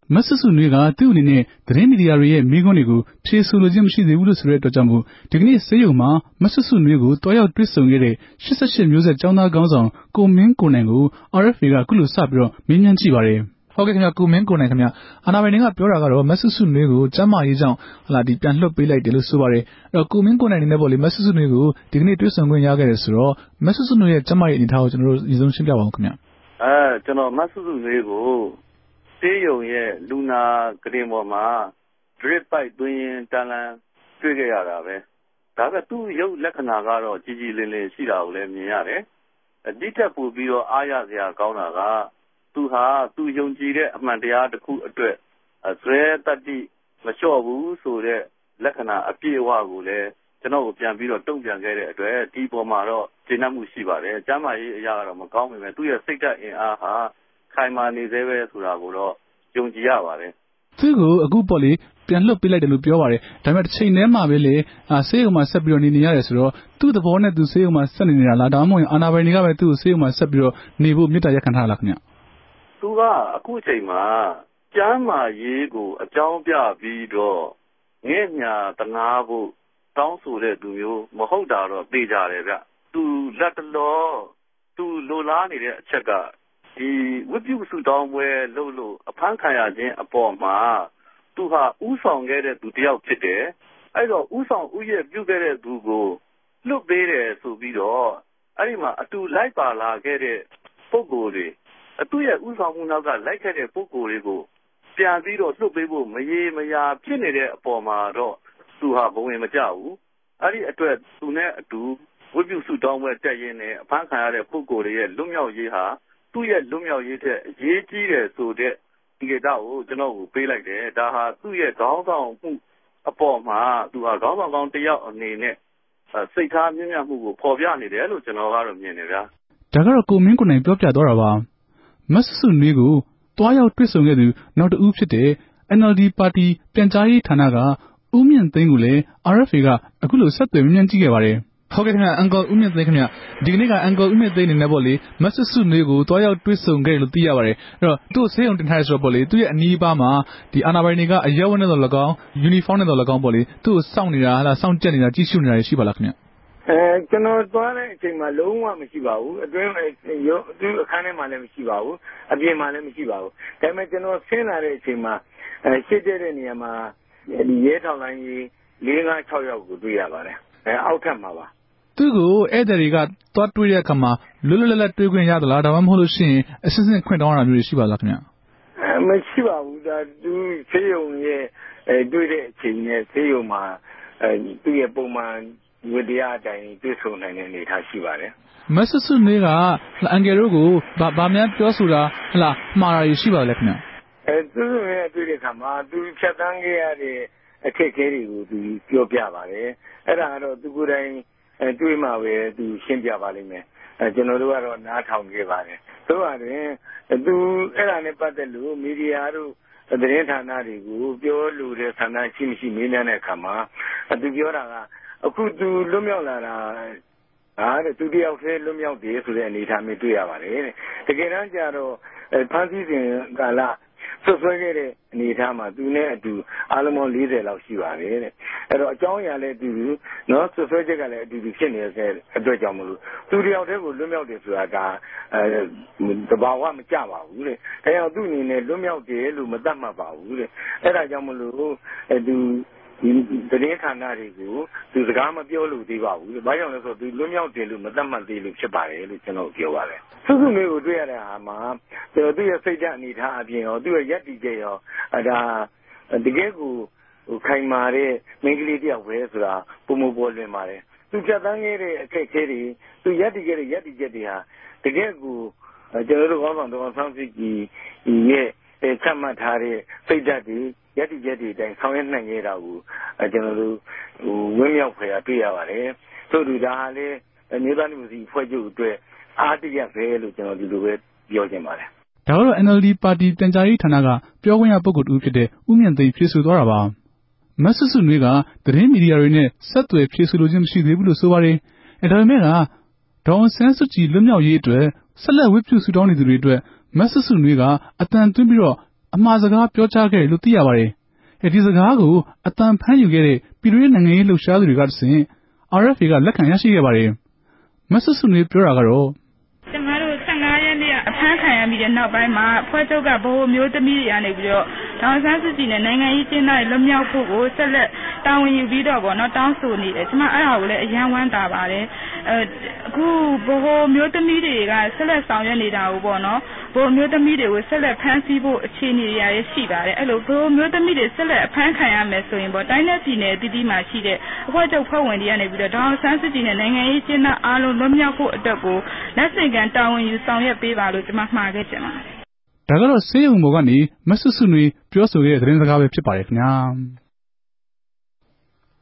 မတ်ဆဆုနွေးကသူ့အနေနဲ့သတင်းမီဒီယာတွေရဲ့မေးခွန်းတွေကိုဖြေဆိုလိုခြင်းမရှိသေးဘူးလို့ဆိုတဲ့အတွက်ကြောင့်မို့ဒီကနေ့ဆေးရုံမှာမတ်ဆဆုနွေးကိုတွားရောက်တွေ့ဆုံခဲ့တဲ့88မျိုးဆက်ကျောင်းသားခေါင်းဆောင်ကိုမင်းကိုနိုင်ကို RFA ကအခုလိုစပြီးမေးမြန်းကြည့်ပါတယ်ဟုတ်ကဲ့ခင်ဗျကိုမင်းကိုနိုင်ခင်ဗျအာဏာပိုင်တွေကပြောတာကတော့မတ်ဆဆုနွေးကိုကျန်းမာရေးကြောင့်ပြန်လွှတ်ပေးလိုက်တယ်လို့ဆိုပါတယ်အဲ့တော့ကိုမင်းကိုနိုင်အနေနဲ့ပေါ့လေမတ်ဆဆုနွေးကိုဒီကနေ့တွေ့ဆုံခွင့်ရခဲ့တယ်ဆိုတော့မတ်ဆဆုနွေးရဲ့ကျန်းမာရေးအနေအထားကိုကျွန်တော်တို့အရင်ဆုံးရှင်းပြပါဦးခင်ဗျကျွန်တော်မတ်ဆဆုနွေးကိုဆေးရုံရဲ့လူနာကရင်ပေါ်မှာ drip ပိုက်သွင်းရင်တန်လန်းတွေ့ခဲ့ရတာပဲဒါပေမဲ့သူ့ရုပ်လက္ခဏာကတော့ကြီးကြီးလင်းလင်းရှိတာကိုလည်းမြင်ရတယ်ဒီထက်ပိုပြီးတော့အားရစရာကောင်းတာကသူဟာသူယုံကြည်တဲ့အမှန်တရားတစ်ခုအတွက်ဇွဲတတ္တိမလျှော့ဘူးဆိုတဲ့လက္ခဏာအပြည့်အဝကိုလည်းကျွန်တော်ကိုပြန်ပြီးတော့တုံ့ပြန်ခဲ့တဲ့အတွက်ဒီပေါ်မှာတော့ကျေနပ်မှုရှိပါတယ်ကျမ်းမာရေးအရာကတော့မကောင်းပေမဲ့သူ့ရဲ့စိတ်ဓာတ်အင်အားဟာခိုင်မာနေသေးပဲဆိုတာကိုတော့ယုံကြည်ရပါတယ်သူ့ကိုအခုပေါ့လေပြန်လွှတ်ပေးလိုက်တယ်လို့ပြောပါတယ်ဒါပေမဲ့တစ်ချိန်တည်းမှာပဲလေဆေးရုံမှာဆက်ပြီးတော့နေရတယ်ဆိုတော့သူ့သဘောနဲ့သူဆေးရုံမှာဆက်နေနေတာလားဒါမှမဟုတ်အာဏာပိုင်တွေကပဲသူ့ကိုဆေးရုံမှာဆက်ပြီးတော့နေဖို့မြစ်တာရက်ခံထားလားခင်ဗျသူကအခုချိန်မှာကျမ်းမာရေးကိုအကြောင်းပြပြီးတော့ငဲ့ညာတနာဖို့တောင်းဆိုတဲ့သူမျိုးမဟုတ်တာတော့သိကြတယ်ဗျသူလက်တလောသူလိုလားနေတဲ့အချက်ကဒီဝိပုစုတောင်းပွဲလို့အဖမ်းခံရခြင်းအပေါ်မှာသူဟာဥဆောင်ခဲ့တဲ့သူတယောက်ဖြစ်တယ်အဲ့တော့ဥဆောင်ဥယျာဉ်ပြုခဲ့တဲ့သူကိုလွတ်ပေးတယ်ဆိုပြီးတော့အဲ့ဒီမှာအတူလိုက်ပါလာခဲ့တဲ့ပုဂ္ဂိုလ်တွေသူ့ရဲ့ဥဆောင်မှုနောက်ကလိုက်ခဲ့တဲ့ပုဂ္ဂိုလ်တွေကိုပြန်ပြီးတော့လွတ်ပေးဖို့မရေမရာဖြစ်နေတဲ့အပေါ်မှာတော့သူဟာဘဝင်မကျဘူးအဲ့ဒီအတွက်သူနဲ့အတူဝိပုစုတောင်းပွဲတက်ရင်းနဲ့အဖမ်းခံရတဲ့ပုဂ္ဂိုလ်တွေရဲ့လွတ်မြောက်ရေးဟာသူ့ရဲ့လွတ်မြောက်ရေးထက်အရေးကြီးတယ်ဆိုတဲ့ဒီကိစ္စကိုကျွန်တော်ကိုပေးလိုက်တယ်ဒါဟာသူ့ရဲ့ခေါင်းဆောင်မှုအပေါ်မှာသူဟာခေါင်းဆောင်ကောင်းတစ်ယောက်အနေနဲ့စိတ်ထားမြင့်မြတ်မှုကိုပေါ်ပြနေတယ်လို့ကျွန်တော်ကတော့မြင်တယ်ဗျာဒါကတော့ကိုမင်းကိုနိုင်ပြောပြသွားတာပါမတ်ဆဆုနွေးကိုတွားရောက်တွေ့ဆုံခဲ့သူနောက်တစ်ဦးဖြစ်တဲ့ NLD ပါတီပြန်ကြားရေးဌာနကဦးမြင့်သိန်းကိုလည်း RFA ကအခုလိုဆက်သွယ်မြန်းကြည့်ခဲ့ပါတယ်ဟုတ်ကဲ့ခင်ဗျအန်ကောဦးမြင့်သိန်းခင်ဗျဒီကနေ့ကအန်ကောဦးမြင့်သိန်းအနေနဲ့ပေါ့လေမတ်ဆဆုနွေးကိုတွားရောက်တွေ့ဆုံခဲ့တယ်လို့သိရပါတယ်အဲ့တော့သူ့ဆေးရုံတင်ထားရဆိုတော့ပေါ့လေသူ့ရဲ့အနီးအပါးမှာဒီအာဏာပိုင်တွေကအရက်ဝတ်နဲ့တော့၎င်းယူနီဖောင်းနဲ့တော့၎င်းပေါ့လေသူ့ကိုစောင့်နေတာစောင့်ကြက်နေတာကြည့်ရှုနေတာရှိပါလားခင်ဗျကျွန်တော်သွားတဲ့အချိန်မှာလုံးဝမရှိပါဘူးအတွင်းသူ့အခန်းထဲမှာလည်းမရှိပါဘူးအပြင်မှာလည်းမရှိပါဘူးဒါပေမဲ့ကျွန်တော်ဆင်းလာတဲ့အချိန်မှာရှစ်တဲ့နေရာမှာဒီရဲထောက်လိုင်းကြီး4-5-6ယောက်ကိုတွေ့ရပါတယ်အောက်ထပ်မှာပါသူ့ကိုဧည့်သည်တွေကသွားတွေ့တဲ့အခါမှာလွတ်လွတ်လပ်လပ်တွေ့ခွင့်ရသလားဒါမှမဟုတ်လို့ရှိရင်အစစ်စစ်ခွင့်တောင်းရတာမျိုးရှိပါလားခင်ဗျမရှိပါဘူးဒါသူဆေးရုံရဲ့တွေ့တဲ့အချိန်နဲ့ဆေးရုံမှာသူ့ရဲ့ပုံမှန်ဝိတရားအတိုင်းတွေ့ဆုံနိုင်တဲ့အနေအထားရှိပါတယ်မတ်ဆဆုနွေးကအန်ကယ်တို့ကိုဗာများပြောဆိုတာမှားတာရှိပါလဲခင်ဗျသူ့ရဲ့တွေ့တဲ့အခါမှာသူဖြတ်သန်းခဲ့ရတဲ့အခက်အခဲတွေကိုသူပြောပြပါတယ်အဲ့ဒါကတော့သူကိုယ်တိုင်တွေ့မှပဲသူရှင်းပြပါလိမ့်မယ်ကျွန်တော်တို့ကတော့နားထောင်ခဲ့ပါတယ်ဆိုတော့သူအဲ့ဒါနဲ့ပတ်သက်လို့မီဒီယာတို့သတင်းဌာနတွေကိုပြောလို့တဲ့ဌာနရှိမရှိမေးမြန်းတဲ့အခါမှာသူပြောတာကအခုသူလွတ်မြောက်လာတာတဲ့သူတယောက်တည်းလွတ်မြောက်တယ်ဆိုတဲ့အနေအထားမျိုးတွေ့ရပါတယ်တဲ့တကယ်တမ်းကျတော့ဖန်ဆီးစဉ်ကာလဆွဆွဲခဲ့တဲ့အနေအထားမှာသူနဲ့အတူအားလုံးပေါင်း40လောက်ရှိပါတယ်တဲ့အဲ့တော့အကြောင်းအရာလည်းအတူတူနော်ဆွဆွဲချက်ကလည်းအတူတူဖြစ်နေတဲ့အတွက်ကြောင့်မလို့သူတယောက်တည်းကိုလွတ်မြောက်တယ်ဆိုတာကတဘာဝမကြပါဘူးတဲ့ဒါကြောင့်သူ့အနေနဲ့လွတ်မြောက်တယ်လို့မသတ်မှတ်ပါဘူးတဲ့အဲ့ဒါကြောင့်မလို့သူသတင်းဌာနတွေကိုသူစကားမပြောလို့သေးပါဘူး။ဘာကြောင့်လဲဆိုတော့သူလွတ်မြောက်တယ်လို့မသတ်မှတ်သေးလို့ဖြစ်ပါတယ်လို့ကျွန်တော်ပြောပါတယ်။စုစုမျိုးကိုတွေ့ရတဲ့ဟာမှာသူ့ရဲ့စိတ်ဓာတ်အနေထားအပြင်ရောသူ့ရဲ့ယက်တီချက်ရောဒါတကယ်ကိုခိုင်မာတဲ့မိန်းကလေးတယောက်ပဲဆိုတာပုံမပေါ်လွင်ပါတယ်။သူဖြတ်သန်းခဲ့တဲ့အခက်အခဲတွေသူယက်တီခဲ့တဲ့ယက်တီချက်တွေဟာတကယ်ကိုကျွန်တော်တို့ခေါင်းဆောင်တော်ဆောင်စစ်ကြီးရဲ့ချမှတ်ထားတဲ့စိတ်ဓာတ်တွေယက်တီချက်တွေအတိုင်းဆောင်ရွက်နိုင်ခဲ့တာကိုကျွန်တော်တို့ဝင်းမြောက်ဖွယ်တွေ့ရပါတယ်ဆိုတော့ဒါဟာလေမြေသားမျိုးစီဖွဲ့ချုပ်အတွက်အားတရပဲလို့ကျွန်တော်ဒီလိုပဲပြောချင်ပါတယ်ဒါကတော့ NLD ပါတီပြန်ကြားရေးဌာနကပြောခွင့်ရပုဂ္ဂိုလ်တူဖြစ်တဲ့ဦးမြင့်သိန်းဖြေဆိုသွားတာပါမတ်ဆဆုနွေးကသတင်းမီဒီယာတွေနဲ့ဆက်သွယ်ဖြေဆိုလိုခြင်းမရှိသေးဘူးလို့ဆိုပါတယ်ဒါပေမဲ့ဒေါအောင်ဆန်းစုကြည်လွတ်မြောက်ရေးအတွက်ဆက်လက်ဝိပုဆုတောင်းနေသူတွေအတွက်မတ်ဆဆုနွေးကအတန်သွင်းပြီးတော့အမှားစကားပြောကြားခဲ့တယ်လို့သိရပါတယ်။ဒီစကားကိုအတန်ဖမ်းယူခဲ့တဲ့ပြည်တွင်းနိုင်ငံရေးလှုပ်ရှားသူတွေကတဆင့် RFA ကလက်ခံရရှိခဲ့ပါတယ်။မဆုစုနွေးပြောတာကတော့ကျမတို့15ရက်နေ့ကအဖမ်းခံရပြီးတဲ့နောက်ပိုင်းမှာဖွဲ့ချုပ်ကဗဟိုမျိုးသမီးတွေကနေပြီးတော့ဒေါ်အောင်ဆန်းစုကြည်နဲ့နိုင်ငံရေးကျင်းသားတွေလွတ်မြောက်ဖို့ကိုဆက်လက်တာဝန်ယူပြီးတော့ပေါ့နော်တောင်းဆိုနေတယ်ကျမအဲ့ဒါကိုလည်းအယံဝမ်းသာပါတယ်အခုဗဟိုမျိုးသမီးတွေကဆက်လက်ဆောင်ရွက်နေတာကိုပေါ့နော်ဗဟိုမျိုးသမီးတွေကိုဆက်လက်ဖမ်းဆီးဖို့အခြေအနေတွေရရှိပါတယ်အဲ့လိုဗဟိုမျိုးသမီးတွေဆက်လက်အဖမ်းခံရမယ်ဆိုရင်ပေါ့တိုင်းနယ်ပြည်နယ်တည်တည်မှာရှိတဲ့အဖွဲ့ချုပ်ဖွဲ့ဝင်တွေကနေပြီးတော့ဒေါ်အောင်ဆန်းစုကြည်နဲ့နိုင်ငံရေးကျင်းသားအားလုံးလွတ်မြောက်ဖို့အတွက်ကိုလက်ဆင့်ကမ်းတာဝန်ယူဆောင်ရွက်ပေးပါလို့ကျွန်မမှာခဲ့ချင်ပါတယ်ဒါကတော့ဆေးရုံပေါ်ကနေမဆုစုနွေပြောဆိုခဲ့တဲ့သတင်းစကားပဲဖြစ်ပါတယ်ခင်ဗျာ